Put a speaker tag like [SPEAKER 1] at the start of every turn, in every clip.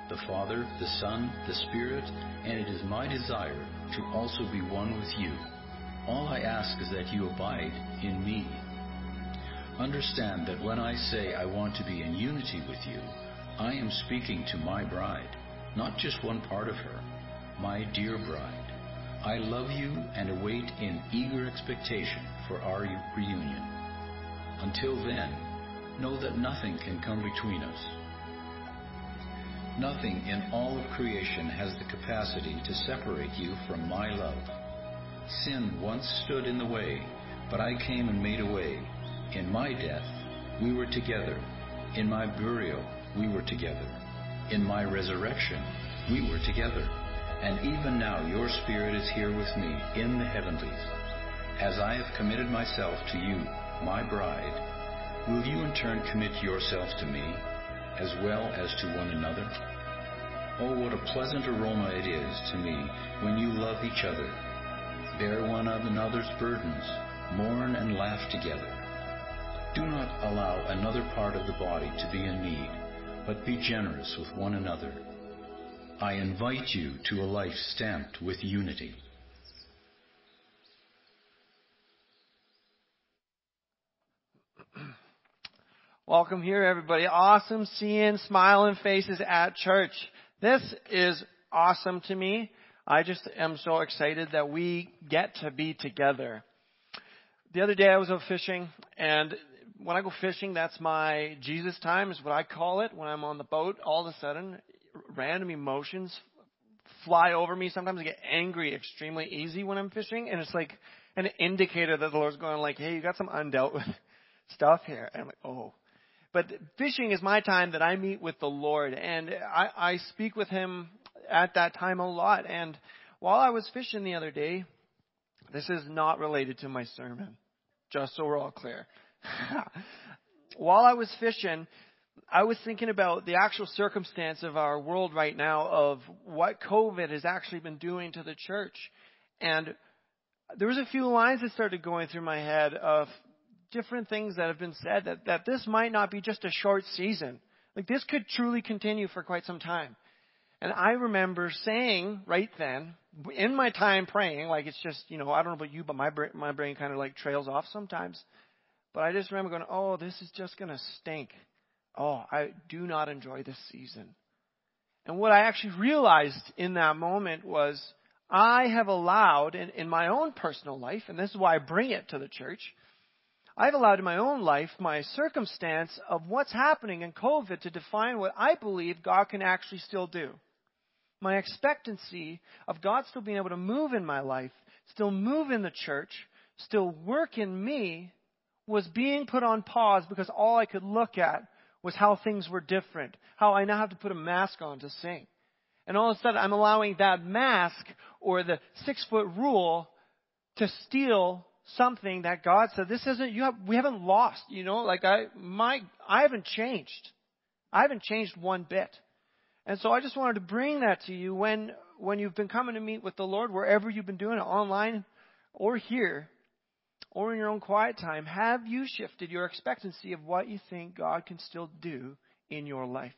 [SPEAKER 1] the Father, the Son, the Spirit, and it is my desire to also be one with you. All I ask is that you abide in me. Understand that when I say I want to be in unity with you, I am speaking to my bride, not just one part of her, my dear bride. I love you and await in eager expectation for our reunion. Until then, know that nothing can come between us. Nothing in all of creation has the capacity to separate you from my love. Sin once stood in the way, but I came and made a way. In my death, we were together. In my burial, we were together. In my resurrection, we were together. And even now your spirit is here with me in the heavenlies. As I have committed myself to you, my bride, will you in turn commit yourself to me, as well as to one another? Oh, what a pleasant aroma it is to me when you love each other, bear one another's burdens, mourn and laugh together. Do not allow another part of the body to be in need, but be generous with one another. I invite you to a life stamped with unity.
[SPEAKER 2] Welcome here, everybody. Awesome seeing smiling faces at church. This is awesome to me. I just am so excited that we get to be together. The other day I was out fishing, and when I go fishing, that's my Jesus time, is what I call it. When I'm on the boat, all of a sudden, random emotions fly over me. Sometimes I get angry extremely easy when I'm fishing, and it's like an indicator that the Lord's going like, hey, you got some undealt with stuff here. And I'm like, oh. But fishing is my time that I meet with the Lord, and I speak with Him at that time a lot. And while I was fishing the other day, this is not related to my sermon, just so we're all clear. While I was fishing, I was thinking about the actual circumstance of our world right now, of what COVID has actually been doing to the church. And there was a few lines that started going through my head of different things that have been said, that this might not be just a short season. Like, this could truly continue for quite some time. And I remember saying right then, in my time praying, like, it's just, I don't know about you, but my brain kind of like trails off sometimes. But I just remember going, oh, this is just going to stink. Oh, I do not enjoy this season. And what I actually realized in that moment was I have allowed in my own personal life, and this is why I bring it to the church, I've allowed in my own life my circumstance of what's happening in COVID to define what I believe God can actually still do. My expectancy of God still being able to move in my life, still move in the church, still work in me, was being put on pause because all I could look at was how things were different, how I now have to put a mask on to sing. And all of a sudden I'm allowing that mask or the 6-foot rule to steal something that God said, this isn't, we haven't lost, I haven't changed. I haven't changed one bit. And so I just wanted to bring that to you when you've been coming to meet with the Lord, wherever you've been doing it, online or here, or in your own quiet time. Have you shifted your expectancy of what you think God can still do in your life?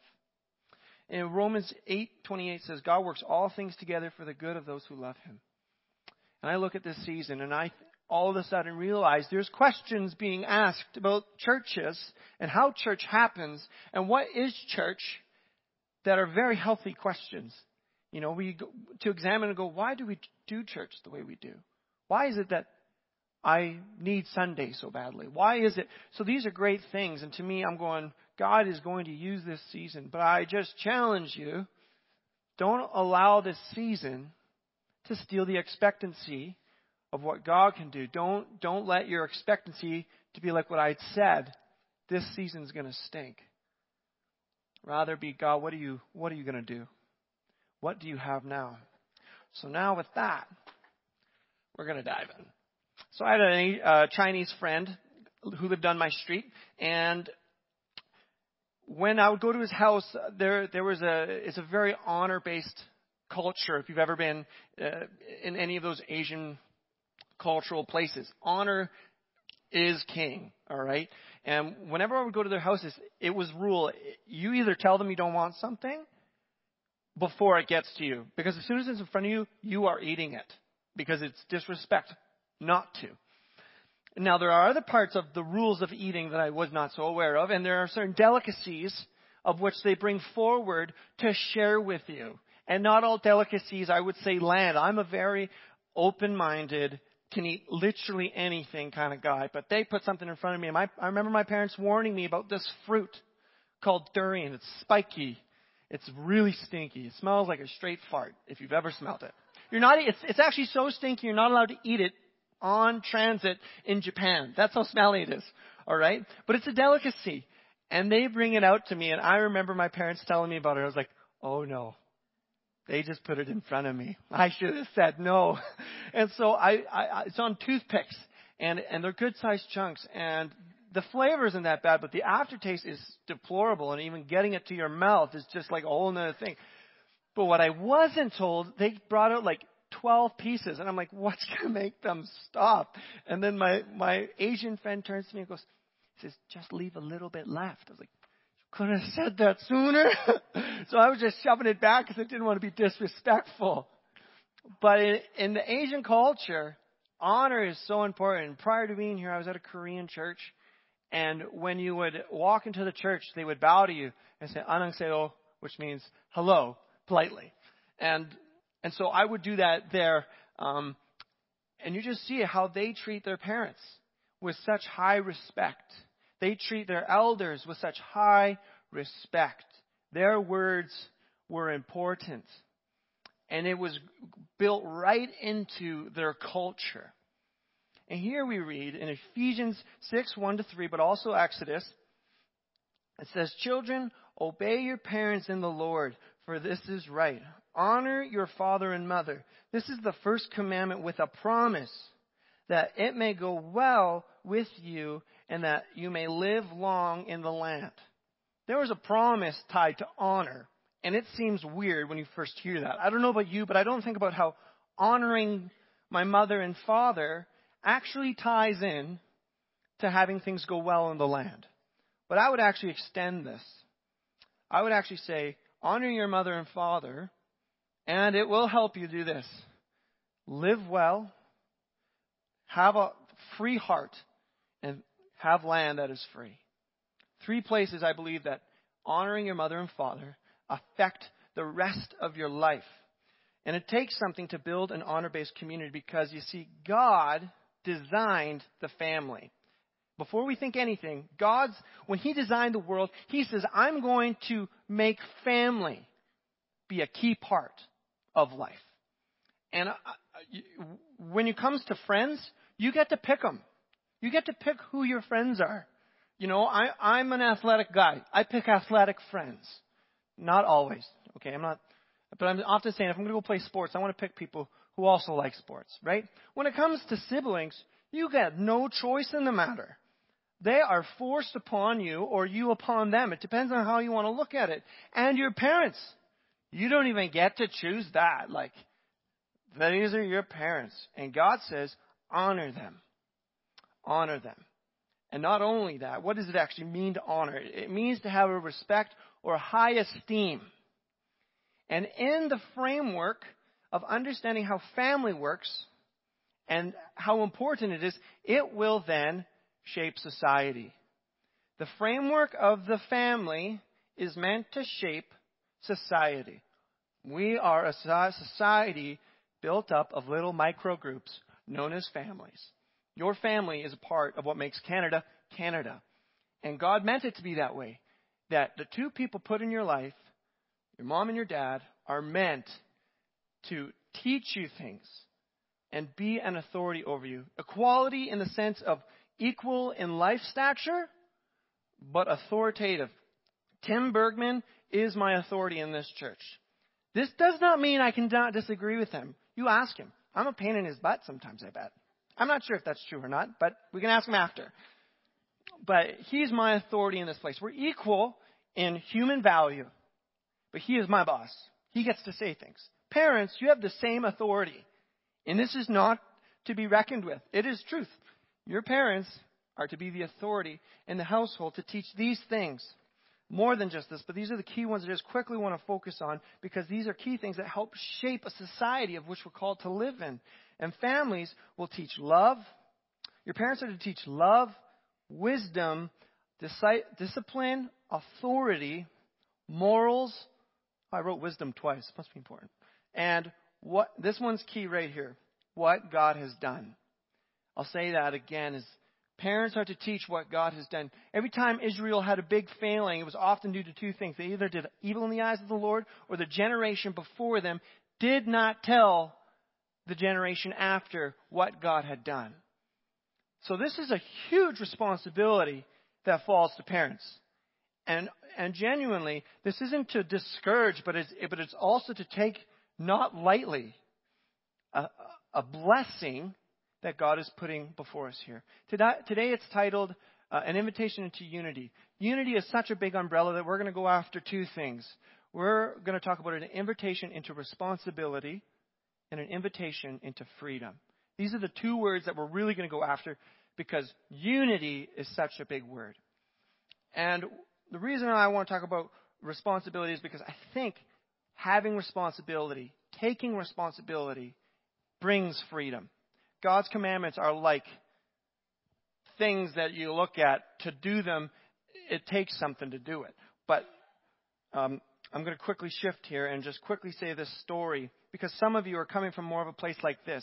[SPEAKER 2] In Romans 8:28 says, God works all things together for the good of those who love Him. And I look at this season and I all of a sudden realize there's questions being asked about churches and how church happens and what is church, that are very healthy questions. We go to examine and go, why do we do church the way we do? Why is it that I need Sunday so badly? Why is it? So these are great things. And to me, I'm going, God is going to use this season. But I just challenge you, don't allow this season to steal the expectancy of what God can do. Don't let your expectancy to be like what I said. This season's going to stink. Rather be, God, what are you going to do? What do you have now? So now with that, we're going to dive in. So I had a Chinese friend who lived on my street, and when I would go to his house, it's a very honor-based culture. If you've ever been in any of those Asian cultural places, honor is king, all right? And whenever I would go to their houses, it was rule. You either tell them you don't want something, before it gets to you. Because as soon as it's in front of you, you are eating it. Because it's disrespect not to. Now, there are other parts of the rules of eating that I was not so aware of. And there are certain delicacies of which they bring forward to share with you. And not all delicacies, I would say, land. I'm a very open-minded, can eat literally anything kind of guy. But they put something in front of me. And I remember my parents warning me about this fruit called durian. It's spiky. It's really stinky. It smells like a straight fart if you've ever smelled it. It's actually so stinky you're not allowed to eat it on transit in Japan. That's how smelly it is. All right? But it's a delicacy. And they bring it out to me. And I remember my parents telling me about it. I was like, oh no. They just put it in front of me. I should have said no. And so it's on toothpicks. And they're good sized chunks. And the flavor isn't that bad, but the aftertaste is deplorable. And even getting it to your mouth is just like a whole nother thing. But what I wasn't told, they brought out like 12 pieces. And I'm like, what's going to make them stop? And then my Asian friend turns to me and goes, he says, just leave a little bit left. I was like, you could have said that sooner. So I was just shoving it back because I didn't want to be disrespectful. But in the Asian culture, honor is so important. Prior to being here, I was at a Korean church. And when you would walk into the church, they would bow to you and say, "Annyeonghaseyo," which means hello, politely. And so I would do that there. And you just see how they treat their parents with such high respect. They treat their elders with such high respect. Their words were important. And it was built right into their culture. And here we read in Ephesians 6, 1-3, but also Exodus, it says, "Children, obey your parents in the Lord, for this is right. Honor your father and mother. This is the first commandment with a promise, that it may go well with you and that you may live long in the land." There was a promise tied to honor. And it seems weird when you first hear that. I don't know about you, but I don't think about how honoring my mother and father actually ties in to having things go well in the land. But I would actually extend this. I would actually say, honor your mother and father, and it will help you do this. Live well, have a free heart, and have land that is free. 3 places I believe that honoring your mother and father affect the rest of your life. And it takes something to build an honor-based community because, you see, God designed the family. Before we think anything, when He designed the world, He says, I'm going to make family be a key part of life. And when it comes to friends, you get to pick them. You get to pick who your friends are. You know, I'm an athletic guy. I pick athletic friends. Not always. Okay, but I'm often saying if I'm going to go play sports, I want to pick people who also like sports, right? When it comes to siblings, you get no choice in the matter. They are forced upon you or you upon them. It depends on how you want to look at it. And your parents, you don't even get to choose that. Like, these are your parents. And God says, honor them. Honor them. And not only that, what does it actually mean to honor? It means to have a respect or a high esteem. And in the framework of understanding how family works and how important it is, it will then shape society. The framework of the family is meant to shape society. We are a society built up of little micro groups known as families. Your family is a part of what makes Canada, Canada. And God meant it to be that way. That the 2 people put in your life, your mom and your dad, are meant to teach you things and be an authority over you. Equality in the sense of equal in life stature, but authoritative. Tim Bergman is my authority in this church. This does not mean I cannot disagree with him. You ask him. I'm a pain in his butt sometimes, I bet. I'm not sure if that's true or not, but we can ask him after. But he's my authority in this place. We're equal in human value, but he is my boss. He gets to say things. Parents, you have the same authority. And this is not to be reckoned with. It is truth. Your parents are to be the authority in the household to teach these things. more than just this, but these are the key ones I just quickly want to focus on because these are key things that help shape a society of which we're called to live in. And families will teach love. Your parents are to teach love, wisdom, discipline, authority, morals. I wrote wisdom twice. Must be important. And this one's key right here. What God has done. I'll say that again is parents are to teach what God has done. Every time Israel had a big failing, it was often due to two things. They either did evil in the eyes of the Lord, or the generation before them did not tell the generation after what God had done. So this is a huge responsibility that falls to parents. And genuinely, this isn't to discourage, but it's also to take not lightly a blessing that God is putting before us here. Today it's titled An Invitation into Unity. Unity is such a big umbrella that we're going to go after two things. We're going to talk about an invitation into responsibility and an invitation into freedom. These are the two words that we're really going to go after because unity is such a big word. And the reason I want to talk about responsibility is because I think having responsibility, taking responsibility, brings freedom. God's commandments are like things that you look at. To do them, it takes something to do it. But I'm going to quickly shift here and just quickly say this story because some of you are coming from more of a place like this.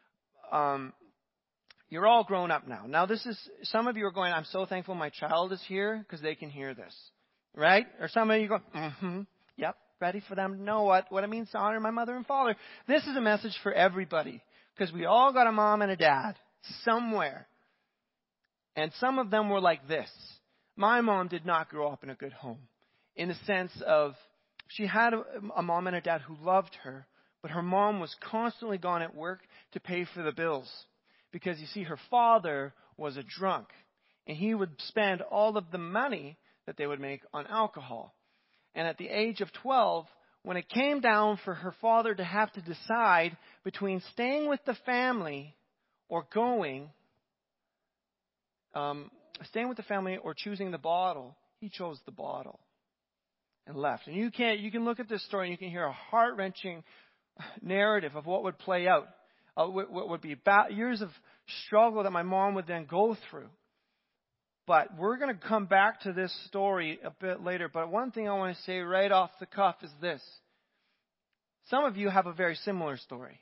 [SPEAKER 2] You're all grown up now. Now, some of you are going, I'm so thankful my child is here because they can hear this. Right? Or some of you go, yep, ready for them to know what it means to honor my mother and father. This is a message for everybody. Because we all got a mom and a dad somewhere. And some of them were like this. My mom did not grow up in a good home. In the sense of she had a mom and a dad who loved her. But her mom was constantly gone at work to pay for the bills. Because you see, her father was a drunk. And he would spend all of the money that they would make on alcohol. And at the age of 12, when it came down for her father to have to decide between staying with the family or choosing the bottle, he chose the bottle and left. And you can look at this story and you can hear a heart-wrenching narrative of what would play out. What would be years of struggle that my mom would then go through. But we're going to come back to this story a bit later. But one thing I want to say right off the cuff is this. Some of you have a very similar story.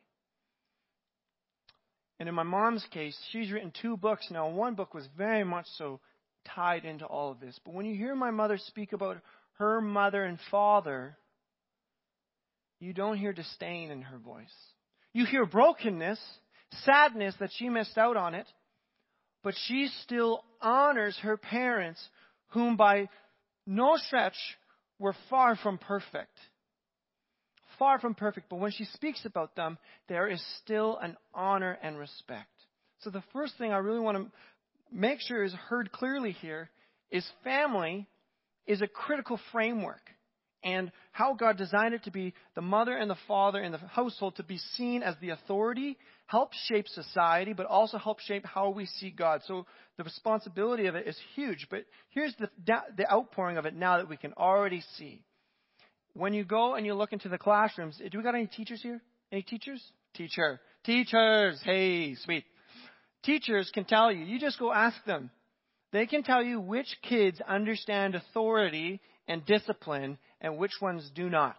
[SPEAKER 2] And in my mom's case, she's written 2 books now. One book was very much so tied into all of this. But when you hear my mother speak about her mother and father, you don't hear disdain in her voice. You hear brokenness, sadness that she missed out on it. But she still honors her parents, whom by no stretch were far from perfect. Far from perfect, but when she speaks about them, there is still an honor and respect. So the first thing I really want to make sure is heard clearly here is family is a critical framework. And how God designed it to be the mother and the father in the household to be seen as the authority helps shape society, but also helps shape how we see God. So the responsibility of it is huge. But here's the outpouring of it now that we can already see. When you go and you look into the classrooms, do we got any teachers here? Any teachers? Teachers. Hey, sweet. Teachers can tell you. You just go ask them. They can tell you which kids understand authority and discipline and which ones do not.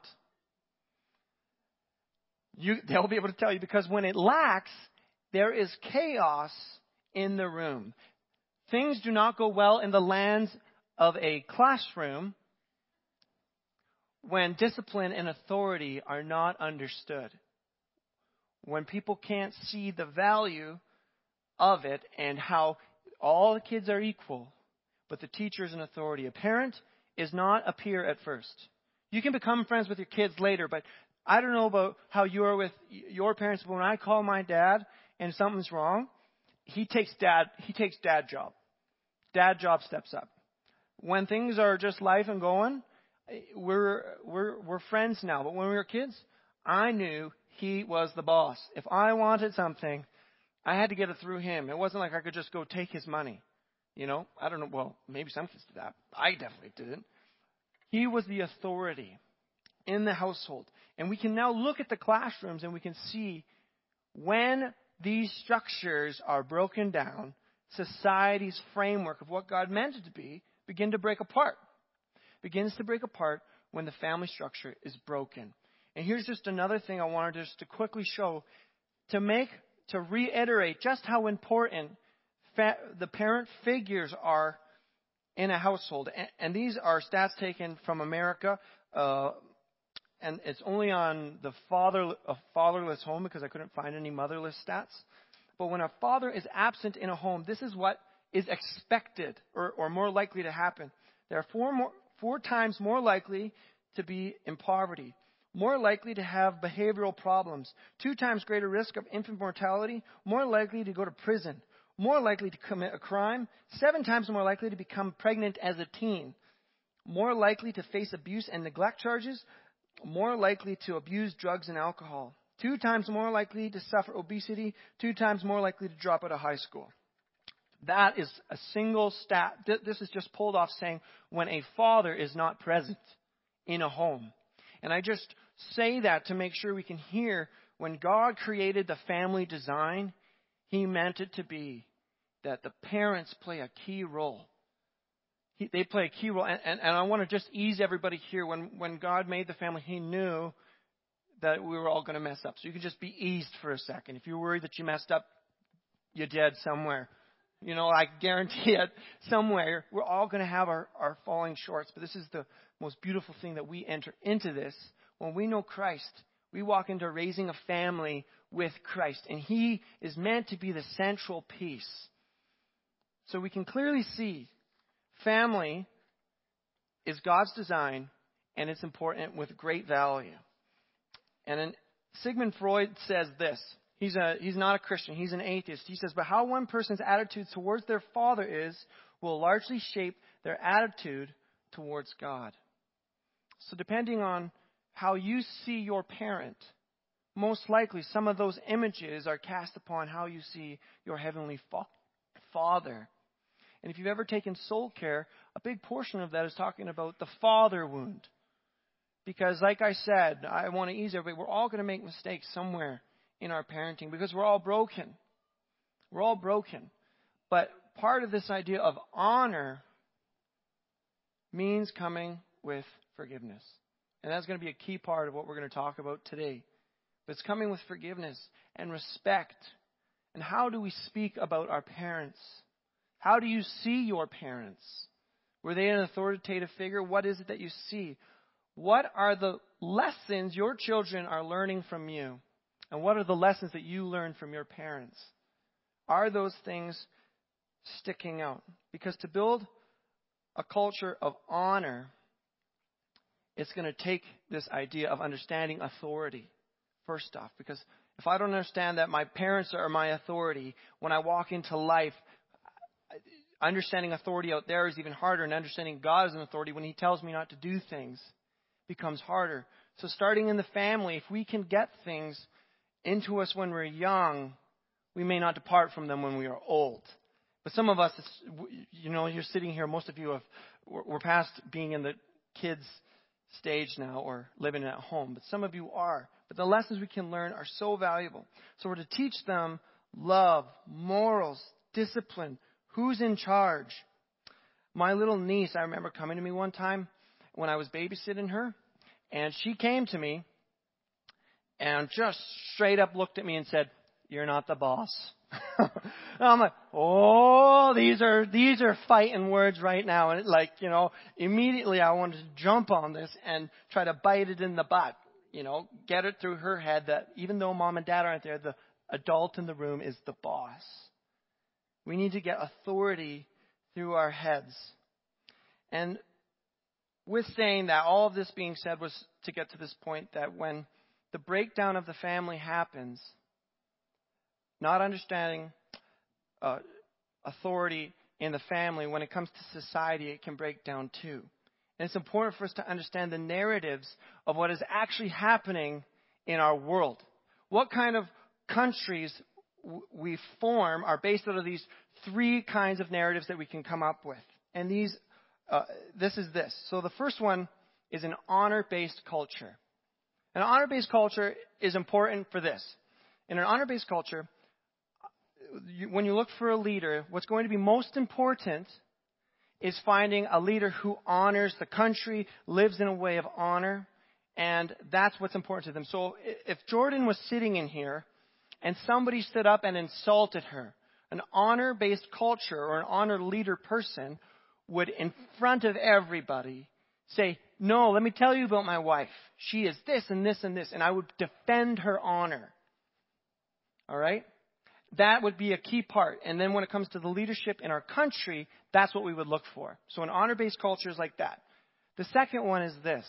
[SPEAKER 2] They'll be able to tell you because when it lacks, there is chaos in the room. Things do not go well in the lands of a classroom when discipline and authority are not understood. When people can't see the value of it and how all the kids are equal, but the teacher is an authority. A parent is not a peer at first. You can become friends with your kids later, but I don't know about how you are with your parents, but when I call my dad and something's wrong, he takes dad job. Dad job steps up. When things are just life and going, we're friends now. But when we were kids, I knew he was the boss. If I wanted something, I had to get it through him. It wasn't like I could just go take his money. You know, I don't know. Well, maybe some kids did that. I definitely didn't. He was the authority in the household. And we can now look at the classrooms and we can see when these structures are broken down, society's framework of what God meant it to be begins to break apart when the family structure is broken. And here's just another thing I wanted just to quickly show to reiterate just how important the parent figures are in a household. And these are stats taken from America, and it's only on the fatherless home because I couldn't find any motherless stats. But when a father is absent in a home, this is what is expected or more likely to happen. They are four times more likely to be in poverty, more likely to have behavioral problems, 2 times greater risk of infant mortality, more likely to go to prison, more likely to commit a crime, 7 times more likely to become pregnant as a teen, more likely to face abuse and neglect charges, more likely to abuse drugs and alcohol, 2 times more likely to suffer obesity, 2 times more likely to drop out of high school. That is a single stat. This is just pulled off saying when a father is not present in a home. And I just say that to make sure we can hear when God created the family design, He meant it to be that the parents play a key role. They play a key role. And I want to just ease everybody here. When God made the family, He knew that we were all going to mess up. So you can just be eased for a second. If you're worried that you messed up, you're dead somewhere. I guarantee it, somewhere, we're all going to have our falling shorts. But this is the most beautiful thing that we enter into this. When we know Christ, we walk into raising a family with Christ. And He is meant to be the central piece. So we can clearly see family is God's design, and it's important with great value. And then Sigmund Freud says this. He's not a Christian. He's an atheist. He says, but how one person's attitude towards their father is will largely shape their attitude towards God. So depending on how you see your parent, most likely some of those images are cast upon how you see your heavenly Father. And if you've ever taken soul care, a big portion of that is talking about the father wound. Because like I said, I want to ease everybody, we're all going to make mistakes somewhere in our parenting because we're all broken. We're all broken. But part of this idea of honor means coming with forgiveness. And that's going to be a key part of what we're going to talk about today. But it's coming with forgiveness and respect. And how do we speak about our parents? How do you see your parents? Were they an authoritative figure? What is it that you see? What are the lessons your children are learning from you? And what are the lessons that you learn from your parents? Are those things sticking out? Because to build a culture of honor, it's going to take this idea of understanding authority, first off. Because if I don't understand that my parents are my authority, when I walk into life, understanding authority out there is even harder. And understanding God as an authority when He tells me not to do things becomes harder. So starting in the family, if we can get things into us when we're young, we may not depart from them when we are old. But some of us, you're sitting here, most of you we're past being in the kids stage now or living at home. But some of you are. But the lessons we can learn are so valuable. So we're to teach them love, morals, discipline, who's in charge. My little niece, I remember coming to me one time when I was babysitting her, and she came to me and just straight up looked at me and said, "You're not the boss." I'm like, oh, these are fighting words right now. And immediately I wanted to jump on this and try to bite it in the butt. Get it through her head that even though mom and dad aren't there, the adult in the room is the boss. We need to get authority through our heads. And with saying that, all of this being said was to get to this point that when the breakdown of the family happens, not understanding authority in the family, when it comes to society, it can break down too. And it's important for us to understand the narratives of what is actually happening in our world. What kind of countries we form are based out of these 3 kinds of narratives that we can come up with. And this is this. So the first one is an honor-based culture. An honor-based culture is important for this. In an honor-based culture, when you look for a leader, what's going to be most important is finding a leader who honors the country, lives in a way of honor, and that's what's important to them. So if Jordan was sitting in here and somebody stood up and insulted her, an honor-based culture or an honor leader person would, in front of everybody, say, no, let me tell you about my wife. She is this and this and this, and I would defend her honor. All right? That would be a key part. And then when it comes to the leadership in our country, that's what we would look for. So an honor-based culture is like that. The second one is this.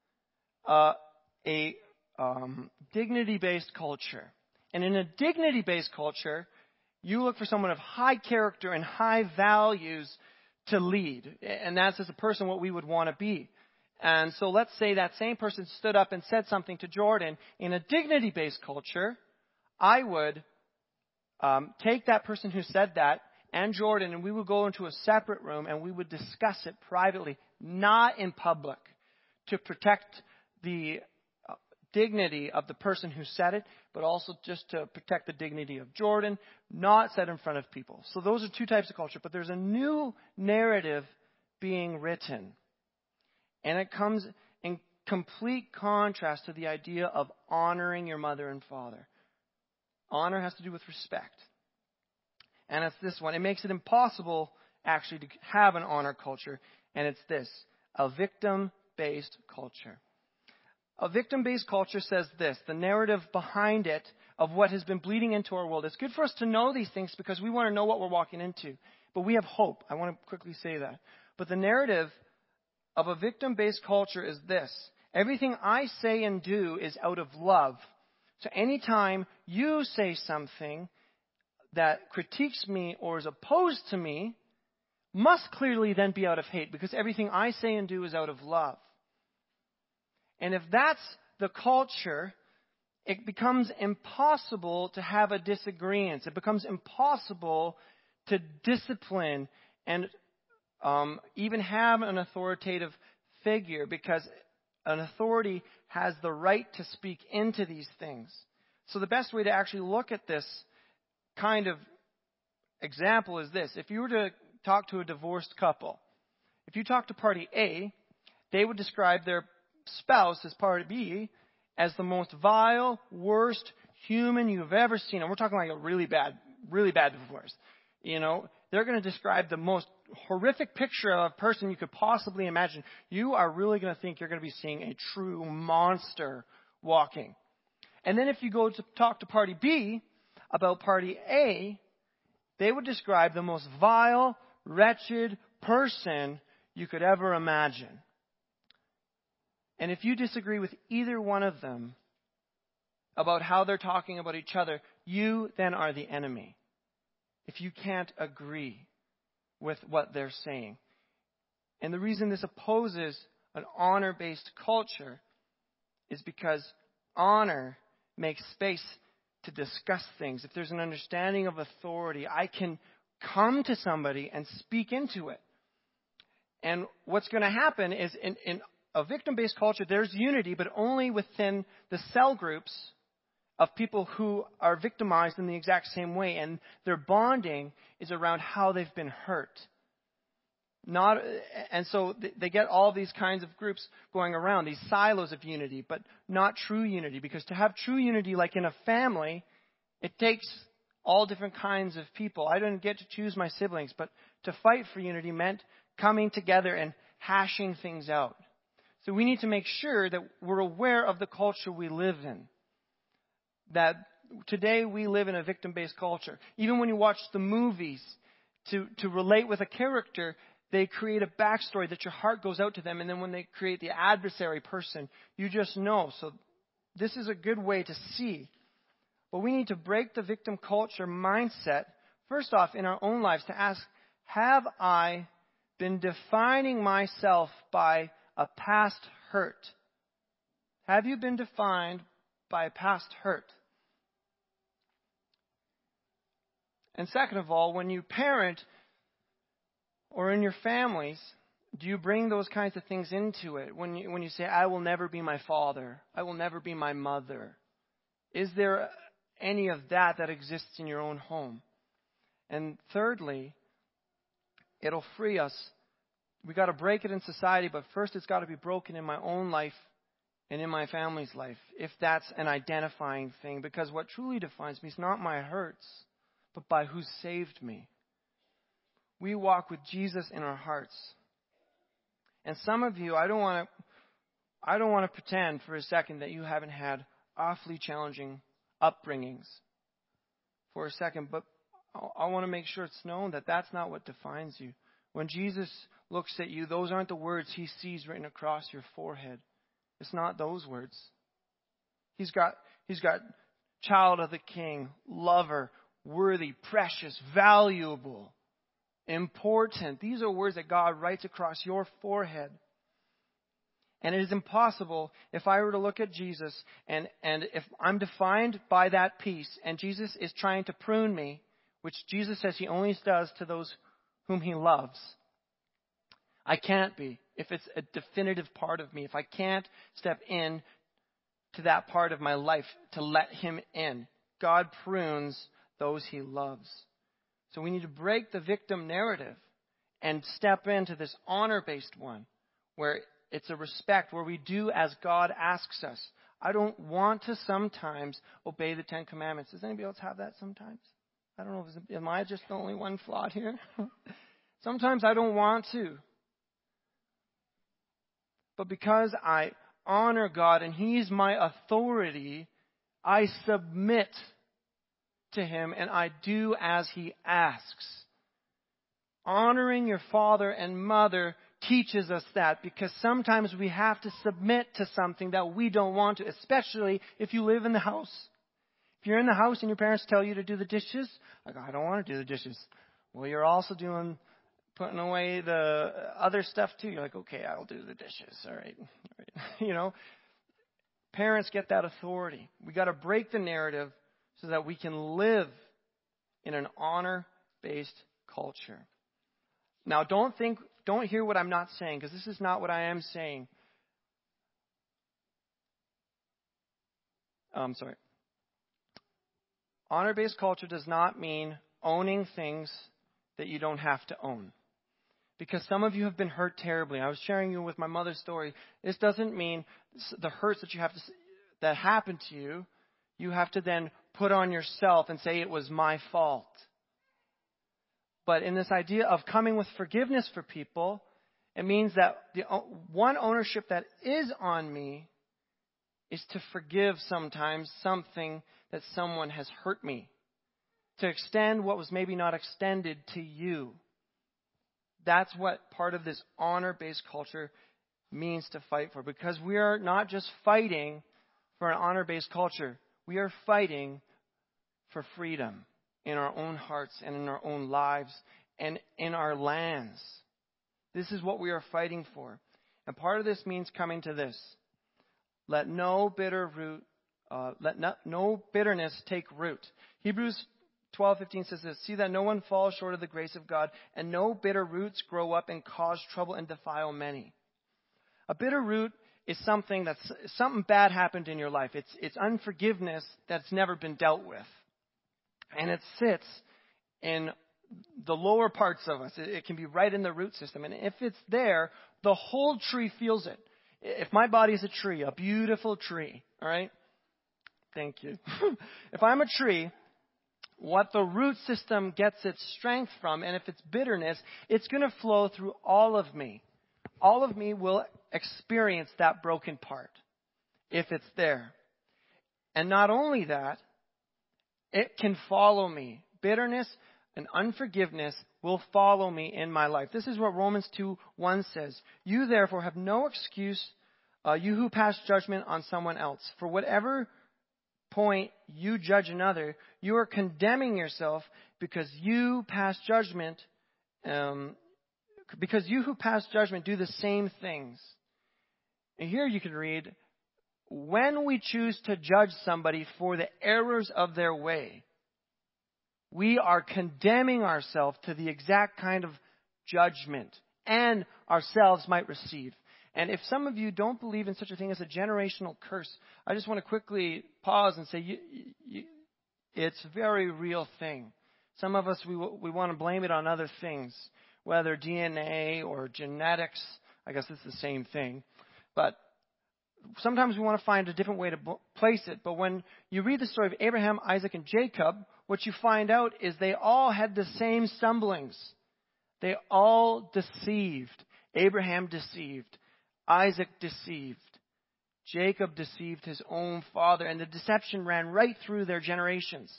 [SPEAKER 2] A dignity-based culture. And in a dignity-based culture, you look for someone of high character and high values to lead. And that's as a person what we would want to be. And so let's say that same person stood up and said something to Jordan. In a dignity-based culture, I would take that person who said that and Jordan, and we would go into a separate room and we would discuss it privately, not in public, to protect the dignity of the person who said it, but also just to protect the dignity of Jordan, not said in front of people. So those are two types of culture, but there's a new narrative being written. And it comes in complete contrast to the idea of honoring your mother and father. Honor has to do with respect. And it's this one. It makes it impossible, actually, to have an honor culture. And it's this. A victim-based culture. A victim-based culture says this. The narrative behind it of what has been bleeding into our world. It's good for us to know these things because we want to know what we're walking into. But we have hope. I want to quickly say that. But the narrative of a victim-based culture is this. Everything I say and do is out of love. So anytime you say something that critiques me or is opposed to me, must clearly then be out of hate, because everything I say and do is out of love. And if that's the culture, it becomes impossible to have a disagreement. It becomes impossible to discipline and even have an authoritative figure, because an authority has the right to speak into these things. So the best way to actually look at this kind of example is this. If you were to talk to a divorced couple, if you talk to party A, they would describe their spouse as party B as the most vile, worst human you've ever seen. And we're talking like a really bad divorce. You know, they're going to describe the most horrific picture of a person you could possibly imagine. You are really going to think you're going to be seeing a true monster walking. And then if you go to talk to party B about party A, they would describe the most vile, wretched person you could ever imagine. And if you disagree with either one of them about how they're talking about each other, you then are the enemy. If you can't agree with what they're saying. And the reason this opposes an honor-based culture is because honor makes space to discuss things. If there's an understanding of authority, I can come to somebody and speak into it. And what's going to happen is in a victim-based culture, there's unity, but only within the cell groups of people who are victimized in the exact same way. And their bonding is around how they've been hurt. And so they get all these kinds of groups going around, these silos of unity, but not true unity. Because to have true unity, like in a family, it takes all different kinds of people. I didn't get to choose my siblings, but to fight for unity meant coming together and hashing things out. So we need to make sure that we're aware of the culture we live in. That today we live in a victim-based culture. Even when you watch the movies, to relate with a character, they create a backstory that your heart goes out to them. And then when they create the adversary person, you just know. So this is a good way to see. But we need to break the victim culture mindset, first off, in our own lives, to ask, have I been defining myself by a past hurt? Have you been defined by a past hurt? And second of all, when you parent or in your families, Do you bring those kinds of things into it when you say, I will never be my father, I will never be my mother? Is there any of that exists in your own home? And thirdly, it'll free us. We got to break it in society, but first it's got to be broken in my own life and in my family's life, if that's an identifying thing. Because what truly defines me is not my hurts, but by who saved me. We walk with Jesus in our hearts. And some of you, I don't want to pretend for a second that you haven't had awfully challenging upbringings for a second, but I want to make sure it's known that that's not what defines you. When Jesus looks at you, those aren't the words he sees written across your forehead. It's not those words. He's got child of the King, lover, worthy, precious, valuable, important. These are words that God writes across your forehead. And it is impossible if I were to look at Jesus and if I'm defined by that piece and Jesus is trying to prune me, which Jesus says he only does to those whom he loves. I can't be. If it's a definitive part of me, if I can't step in to that part of my life to let him in, God prunes those he loves. So we need to break the victim narrative and step into this honor-based one where it's a respect, where we do as God asks us. I don't want to sometimes obey the Ten Commandments. Does anybody else have that sometimes? I don't know. Am I just the only one flawed here? Sometimes I don't want to. But because I honor God and he's my authority, I submit to him and I do as he asks. Honoring your father and mother teaches us that, because sometimes we have to submit to something that we don't want to, especially if you live in the house. If you're in the house and your parents tell you to do the dishes, like, I don't want to do the dishes. Well, you're also putting away the other stuff too. You're like, okay, I'll do the dishes. All right. You know, parents get that authority. We got to break the narrative so that we can live in an honor-based culture. Now, don't hear what I'm not saying, because this is not what I am saying. Sorry. Honor-based culture does not mean owning things that you don't have to own. Because some of you have been hurt terribly. I was sharing you with my mother's story. This doesn't mean the hurts that happened to you, you have to then put on yourself and say it was my fault. But in this idea of coming with forgiveness for people, it means that the one ownership that is on me is to forgive sometimes something that someone has hurt me. To extend what was maybe not extended to you. That's what part of this honor-based culture means to fight for. Because we are not just fighting for an honor-based culture. We are fighting for freedom in our own hearts and in our own lives and in our lands. This is what we are fighting for. And part of this means coming to this. Let no bitterness take root. Hebrews 12:15 says this, see that no one falls short of the grace of God, and no bitter roots grow up and cause trouble and defile many. A bitter root is something bad happened in your life. It's unforgiveness that's never been dealt with. And it sits in the lower parts of us. It can be right in the root system. And if it's there, the whole tree feels it. If my body is a tree, a beautiful tree, all right? Thank you. If I'm a tree, what the root system gets its strength from, and if it's bitterness, it's going to flow through all of me. All of me will experience that broken part if it's there. And not only that, it can follow me. Bitterness and unforgiveness will follow me in my life. This is what Romans 2:1 says. You therefore have no excuse, you who pass judgment on someone else. For whatever point you judge another, you are condemning yourself, because you pass judgment. Because you who pass judgment do the same things. And here you can read, when we choose to judge somebody for the errors of their way, we are condemning ourselves to the exact kind of judgment and ourselves might receive. And if some of you don't believe in such a thing as a generational curse, I just want to quickly pause and say it's a very real thing. Some of us, we want to blame it on other things, whether DNA or genetics. I guess it's the same thing. But sometimes we want to find a different way to place it. But when you read the story of Abraham, Isaac, and Jacob, what you find out is they all had the same stumblings. They all deceived. Abraham deceived. Isaac deceived. Jacob deceived his own father. And the deception ran right through their generations.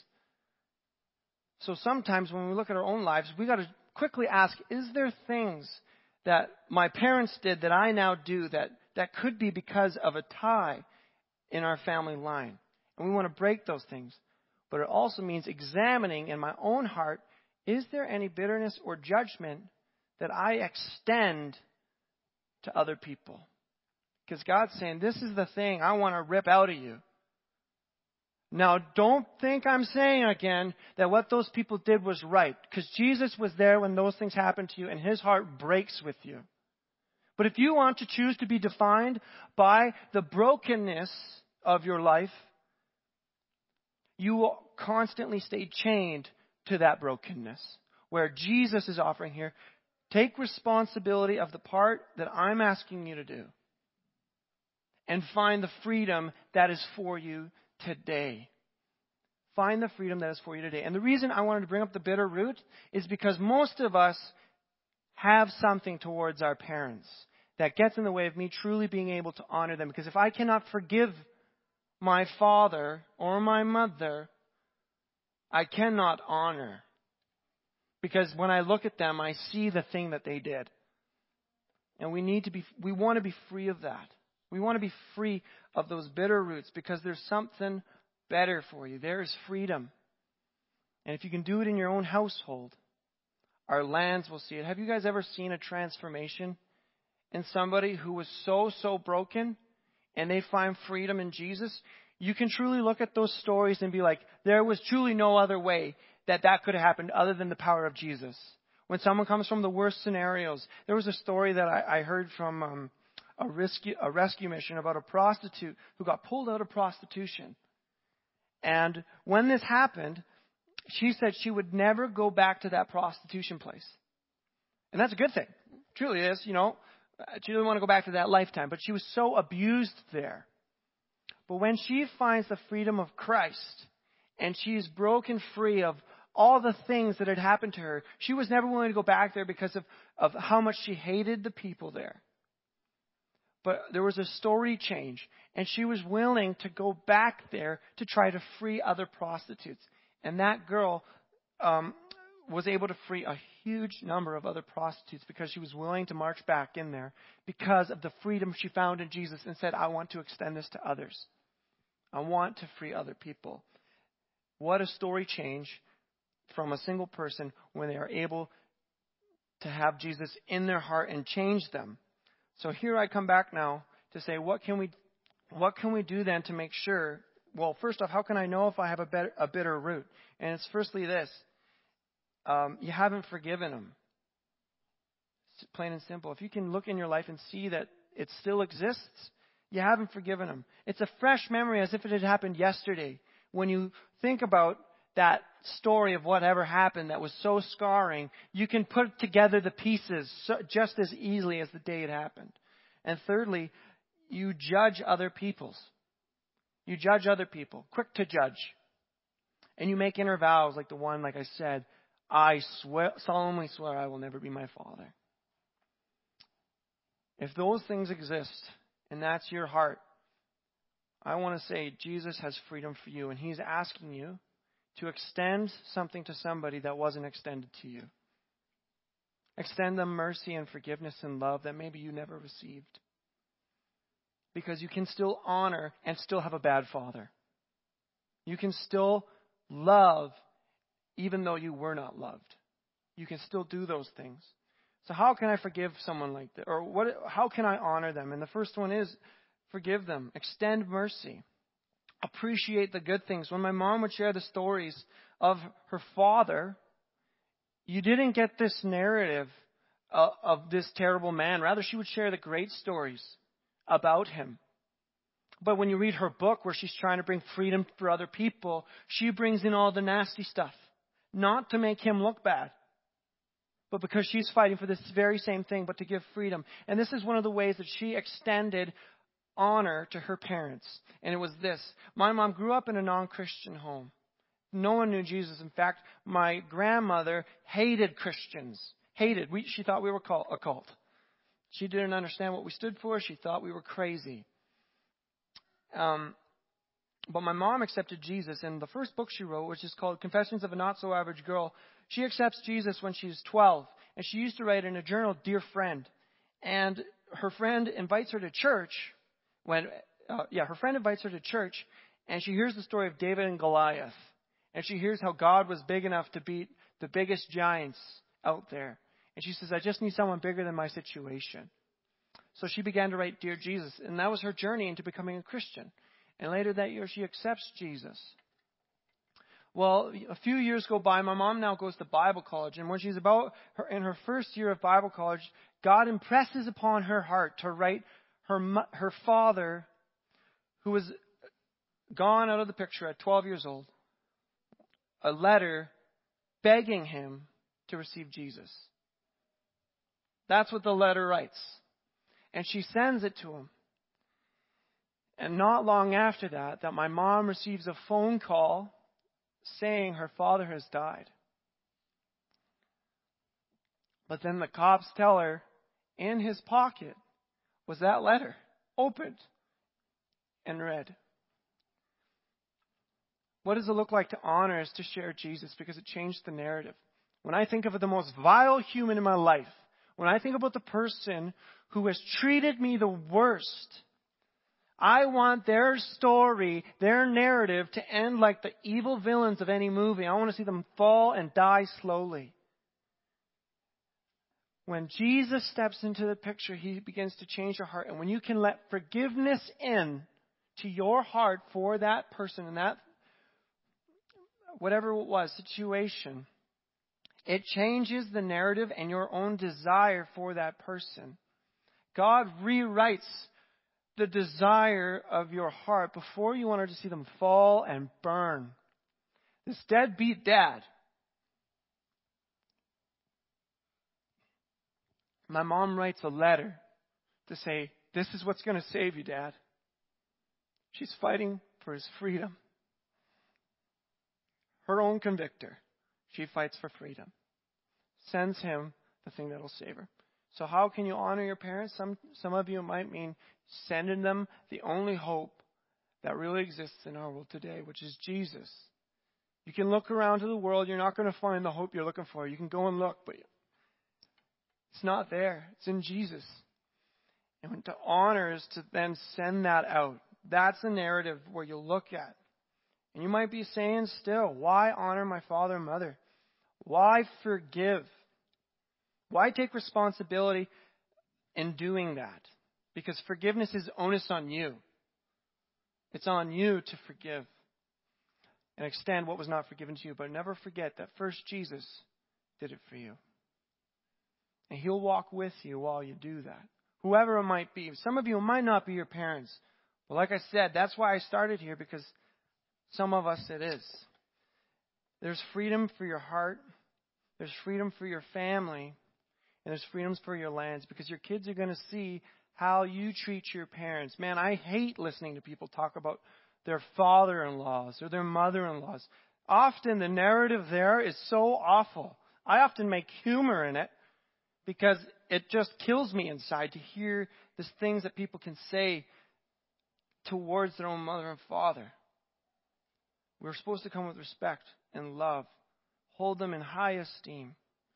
[SPEAKER 2] So sometimes when we look at our own lives, we got to quickly ask, is there things that my parents did that I now do that could be because of a tie in our family line? And we want to break those things. But it also means examining in my own heart, is there any bitterness or judgment that I extend to other people? Because God's saying, this is the thing I want to rip out of you. Now, don't think I'm saying again that what those people did was right. Because Jesus was there when those things happened to you, and his heart breaks with you. But if you want to choose to be defined by the brokenness of your life, you will constantly stay chained to that brokenness. Where Jesus is offering here, take responsibility of the part that I'm asking you to do. And find the freedom that is for you today. Find the freedom that is for you today. And the reason I wanted to bring up the bitter root is because most of us have something towards our parents that gets in the way of me truly being able to honor them. Because if I cannot forgive my father or my mother, I cannot honor. Because when I look at them, I see the thing that they did. And we want to be free of that. We want to be free of those bitter roots because there's something better for you. There is freedom. And if you can do it in your own household, our lands will see it. Have you guys ever seen a transformation in somebody who was so broken and they find freedom in Jesus? You can truly look at those stories and be like, there was truly no other way that could have happened other than the power of Jesus. When someone comes from the worst scenarios, there was a story that I heard from a rescue mission about a prostitute who got pulled out of prostitution. And when this happened, she said she would never go back to that prostitution place. And that's a good thing. It truly is, She didn't want to go back to that lifetime. But she was so abused there. But when she finds the freedom of Christ and she's broken free of all the things that had happened to her, she was never willing to go back there because of how much she hated the people there. But there was a story change, and she was willing to go back there to try to free other prostitutes. And that girl was able to free a huge number of other prostitutes because she was willing to march back in there because of the freedom she found in Jesus and said, I want to extend this to others. I want to free other people. What a story change from a single person when they are able to have Jesus in their heart and change them. So here I come back now to say, what can we do then to make sure? Well, first off, how can I know if I have a bitter root? And it's firstly this: you haven't forgiven them. It's plain and simple. If you can look in your life and see that it still exists, you haven't forgiven them. It's a fresh memory, as if it had happened yesterday. When you think about that story of whatever happened that was so scarring, you can put together the pieces just as easily as the day it happened. And thirdly, you judge other people's. You judge other people, quick to judge. And you make inner vows like the one, like I said, I solemnly swear I will never be my father. If those things exist and that's your heart, I want to say Jesus has freedom for you, and he's asking you to extend something to somebody that wasn't extended to you. Extend them mercy and forgiveness and love that maybe you never received. Because you can still honor and still have a bad father. You can still love even though you were not loved. You can still do those things. So how can I forgive someone like that? Or how can I honor them? And the first one is forgive them. Extend mercy. Appreciate the good things. When my mom would share the stories of her father, you didn't get this narrative of this terrible man. Rather, she would share the great stories about him. But when you read her book where she's trying to bring freedom for other people, she brings in all the nasty stuff. Not to make him look bad, but because she's fighting for this very same thing, but to give freedom. And this is one of the ways that she extended honor to her parents. And it was this. My mom grew up in a non-Christian home. No one knew Jesus. In fact, my grandmother hated Christians. She thought we were a cult. She didn't understand what we stood for. She thought we were crazy. But my mom accepted Jesus, and the first book she wrote, which is called Confessions of a Not-So-Average Girl, she accepts Jesus when she's 12. And she used to write in a journal, Dear Friend. And her friend invites her to church. Her friend invites her to church, and she hears the story of David and Goliath. And she hears how God was big enough to beat the biggest giants out there. And she says, I just need someone bigger than my situation. So she began to write Dear Jesus, and that was her journey into becoming a Christian. And later that year, she accepts Jesus. Well, a few years go by. My mom now goes to Bible college. And when she's in her first year of Bible college, God impresses upon her heart to write her father, who was gone out of the picture at 12 years old, a letter begging him to receive Jesus. That's what the letter writes. And she sends it to him. And not long after that my mom receives a phone call saying her father has died. But then the cops tell her in his pocket was that letter, opened and read. What does it look like to honor is to share Jesus, because it changed the narrative. When I think of the most vile human in my life, when I think about the person who has treated me the worst, I want their story, their narrative to end like the evil villains of any movie. I want to see them fall and die slowly. When Jesus steps into the picture, He begins to change your heart. And when you can let forgiveness in to your heart for that person and that, whatever it was, situation, it changes the narrative and your own desire for that person. God rewrites the desire of your heart. Before you wanted to see them fall and burn. This deadbeat dad. My mom writes a letter to say, this is what's going to save you, Dad. She's fighting for his freedom. Her own convictor. She fights for freedom. Sends him the thing that'll save her. So how can you honor your parents? Some of you might mean sending them the only hope that really exists in our world today, which is Jesus. You can look around to the world. You're not going to find the hope you're looking for. You can go and look, but it's not there. It's in Jesus. And to honor is to then send that out. That's the narrative where you look at. And you might be saying still, why honor my father and mother? Why forgive? Why take responsibility in doing that? Because forgiveness is onus on you. It's on you to forgive and extend what was not forgiven to you. But never forget that first Jesus did it for you. And He'll walk with you while you do that. Whoever it might be. Some of you might not be your parents. But like I said, that's why I started here, because some of us it is. There's freedom for your heart. There's freedom for your family. And there's freedoms for your lands, because your kids are going to see how you treat your parents. Man, I hate listening to people talk about their father-in-laws or their mother-in-laws. Often the narrative there is so awful. I often make humor in it because it just kills me inside to hear these things that people can say towards their own mother and father. We're supposed to come with respect and love. Hold them in high esteem.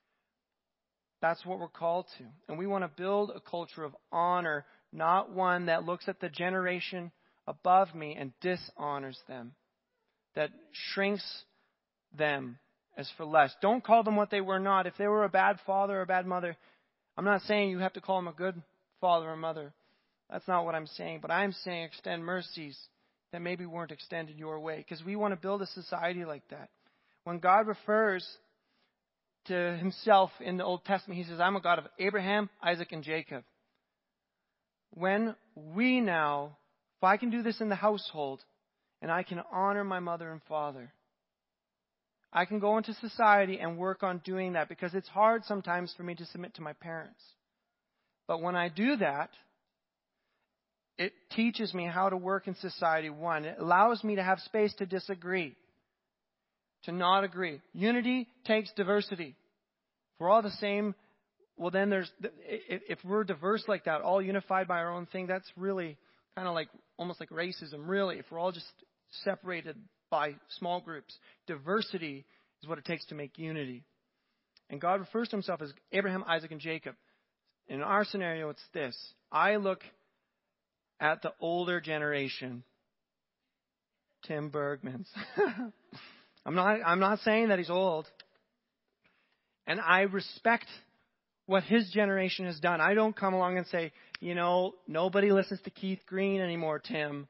[SPEAKER 2] That's what we're called to. And we want to build a culture of honor, not one that looks at the generation above me and dishonors them, that shrinks them as for less. Don't call them what they were not. If they were a bad father or a bad mother, I'm not saying you have to call them a good father or mother. That's not what I'm saying. But I'm saying extend mercies that maybe weren't extended your way, because we want to build a society like that. When God refers to himself in the Old Testament. He says, I'm a God of Abraham, Isaac, and Jacob. When we now, if I can do this in the household, and I can honor my mother and father, I can go into society and work on doing that, because it's hard sometimes for me to submit to my parents. But when I do that, it teaches me how to work in society. One, it allows me to have space to disagree, to not agree. Unity takes diversity. If we're all the same, well then if we're diverse like that, all unified by our own thing, that's really kind of like, almost like racism, really. If we're all just separated by small groups. Diversity is what it takes to make unity. And God refers to himself as Abraham, Isaac, and Jacob. In our scenario, it's this. I look at the older generation, Tim Bergmans. I'm not saying that he's old. And I respect what his generation has done. I don't come along and say, nobody listens to Keith Green anymore, Tim.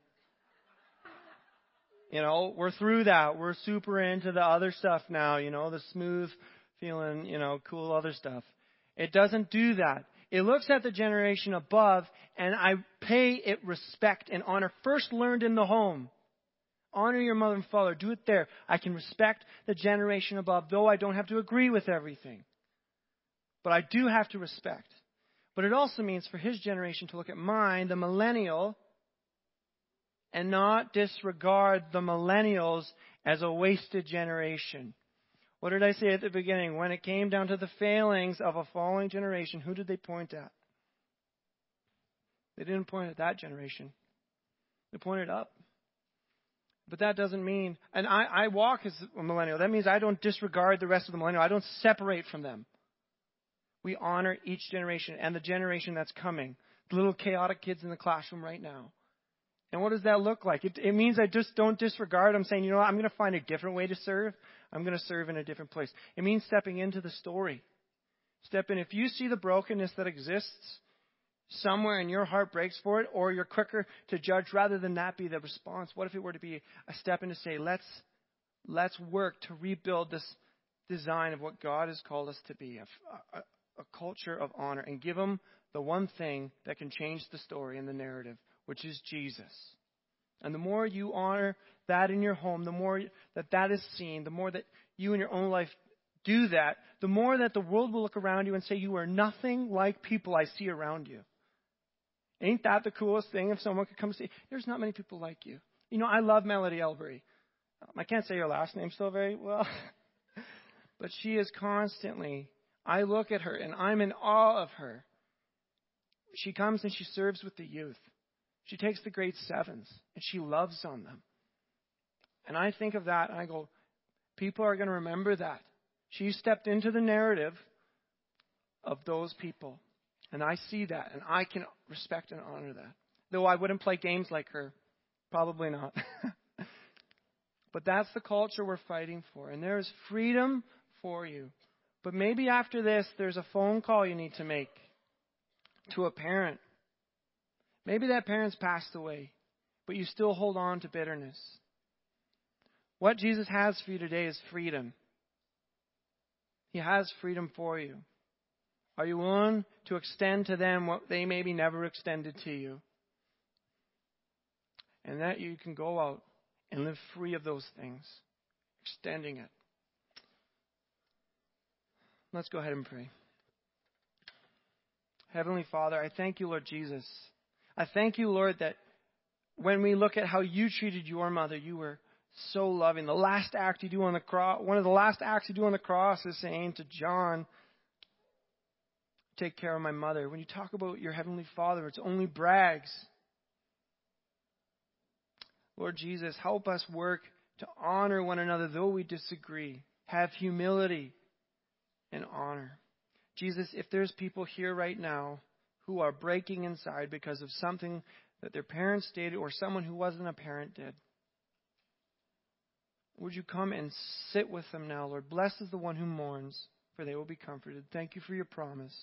[SPEAKER 2] We're through that. We're super into the other stuff now, the smooth feeling, cool other stuff. It doesn't do that. It looks at the generation above, and I pay it respect and honor. First learned in the home. Honor your mother and father. Do it there. I can respect the generation above, though I don't have to agree with everything. But I do have to respect. But it also means for his generation to look at mine, the millennial, and not disregard the millennials as a wasted generation. What did I say at the beginning? When it came down to the failings of a falling generation, who did they point at? They didn't point at that generation. They pointed up. But that doesn't mean, and I walk as a millennial. That means I don't disregard the rest of the millennial. I don't separate from them. We honor each generation and the generation that's coming. The little chaotic kids in the classroom right now. And what does that look like? It means I just don't disregard. I'm saying, I'm going to find a different way to serve. I'm going to serve in a different place. It means stepping into the story. Step in. If you see the brokenness that exists somewhere and your heart breaks for it, or you're quicker to judge rather than that be the response, what if it were to be a step in to say, let's work to rebuild this design of what God has called us to be, a culture of honor, and give them the one thing that can change the story and the narrative, which is Jesus. And the more you honor that in your home, the more that is seen, the more that you in your own life do that, the more that the world will look around you and say, you are nothing like people I see around you. Ain't that the coolest thing if someone could come and say, there's not many people like you. I love Melody Elbury. I can't say her last name so very well. But she is constantly, I look at her and I'm in awe of her. She comes and she serves with the youth. She takes the grade 7s and she loves on them. And I think of that and I go, people are going to remember that. She stepped into the narrative of those people. And I see that and I can respect and honor that. Though I wouldn't play games like her. Probably not. But that's the culture we're fighting for. And there is freedom for you. But maybe after this, there's a phone call you need to make to a parent. Maybe that parent's passed away, but you still hold on to bitterness. What Jesus has for you today is freedom. He has freedom for you. Are you willing to extend to them what they maybe never extended to you? And that you can go out and live free of those things, extending it. Let's go ahead and pray. Heavenly Father, I thank you, Lord Jesus. I thank you, Lord, that when we look at how you treated your mother, you were so loving. The last act you do on the cross, one of the last acts you do on the cross is saying to John, take care of my mother. When you talk about your Heavenly Father, it's only brags. Lord Jesus, help us work to honor one another, though we disagree. Have humility and honor. Jesus, if there's people here right now who are breaking inside because of something that their parents did or someone who wasn't a parent did, would you come and sit with them now, Lord? Blessed is the one who mourns, for they will be comforted. Thank you for your promise.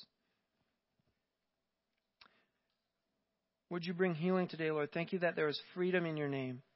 [SPEAKER 2] Would you bring healing today, Lord? Thank you that there is freedom in your name.